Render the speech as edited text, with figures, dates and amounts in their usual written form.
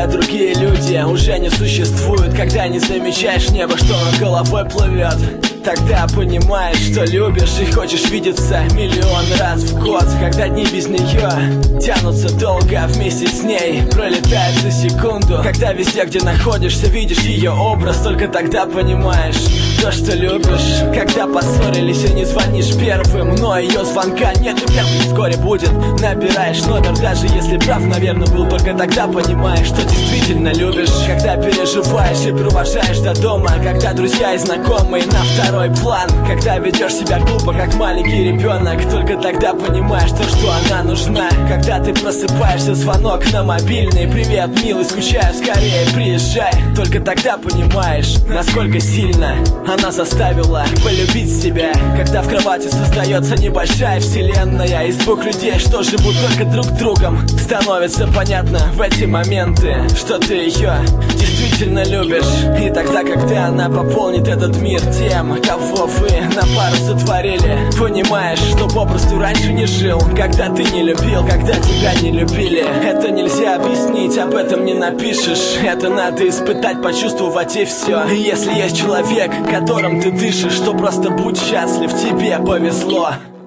другие люди уже не существуют. Когда не замечаешь небо, что над головой плывет, тогда понимаешь, что любишь и хочешь видеться миллион раз в год. Когда дни без нее тянутся долго, вместе с ней пролетает за секунду. Когда везде, где находишься, видишь ее образ, только тогда понимаешь то, что любишь. Когда поссорились и не звонишь первым, но ее звонка нет, и прям вскоре будет. Набираешь номер, даже если прав, наверное, был. Только тогда понимаешь, что действительно любишь. Когда переживаешь и провожаешь до дома, когда друзья и знакомые на второй план, когда ведешь себя глупо, как маленький ребенок, только тогда понимаешь то, что она нужна. Когда ты просыпаешься, звонок на мобильный: привет, милый, скучаю, скорее приезжай. Только тогда понимаешь, насколько сильно она заставила полюбить себя. Когда в кровати создается небольшая вселенная из двух людей, что живут только друг другом, становится понятно в эти моменты, что ты ее действительно любишь. И тогда, когда она пополнит этот мир тем, кого вы на пару сотворили, понимаешь, что попросту раньше не жил. Когда ты не любил, когда тебя не любили. Это нельзя объяснить, об этом не напишешь. Это надо испытать, почувствовать и все. И если есть человек, которым ты дышишь, то просто будь счастлив, тебе повезло.